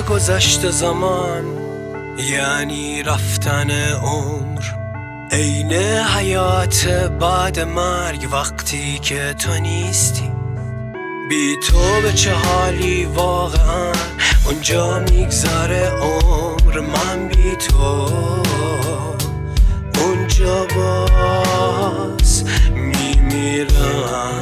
گذشت زمان یعنی رفتن عمر، عین حیات بعد مرگ وقتی که تو نیستی. بی تو به چه حالی واقعا اونجا میگذره عمر، من بی تو اونجا باز میمیرم.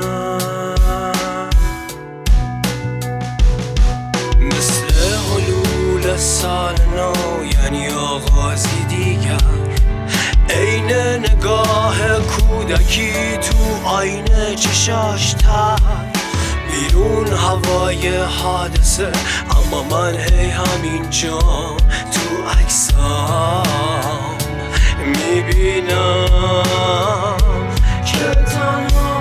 مثل حلول سال نو یعنی آغازی دیگر، عین نگاه کودکی تو آینه چشاش تر، بیرون هوای حادثه اما من هی همینجا تو عکسام میبینم که تنها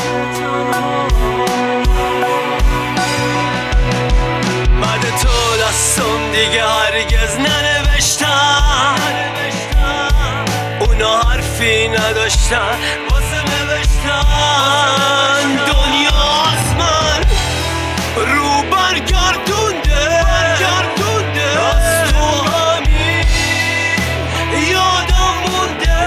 بعد تو دستم دیگه هرگز ننوشتن، اونا حرفی نداشتن واسه نوشتن. دنیا از من رو برگردونده، از تو همین یادم مونده.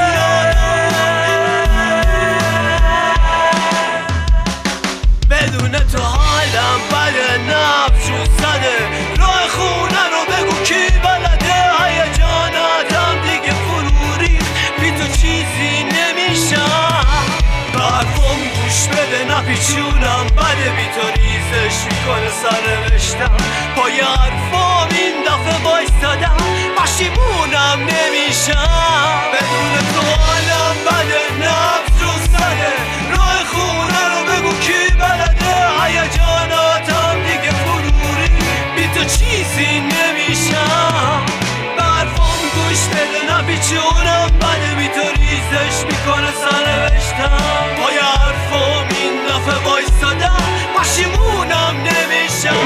بدون تو حالم بده، نبض رو زده، راه خونه رو بگو کی بلده. هیجاناتم دیگه فرو ریخت، بی تو چیزی نمیشم. برفم گوش بده نپیچونم، بده بی تو ریزش میکنه سرنوشتم. پای حرفام این دفعه بایستادم، پشیمونم نمیشم. بدون تو حالم بده، نبض رو زده، راه خونه رو بگو کی بلده. هیجاناتم دیگه فرو ریخت، بی تو چیزی نمیشم. برفام گوش بده نپیچونم، بده بی تو ریزش میکنه سرنوشتم. پای حرفام این دفعه بایستادم، پشیمونم نمیشم.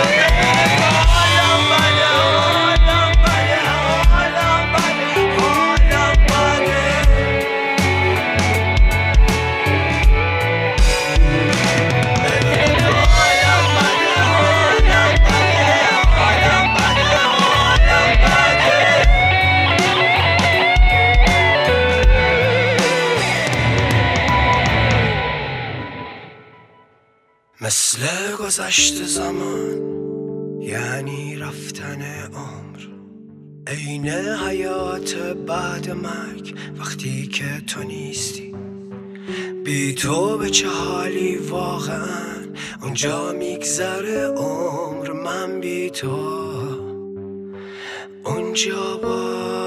مثل گذشت زمان یعنی رفتن عمر، عین حیات بعد مرگ وقتی که تو نیستی. بی تو به چه حالی واقعا اونجا میگذره عمر، من بی تو اونجا با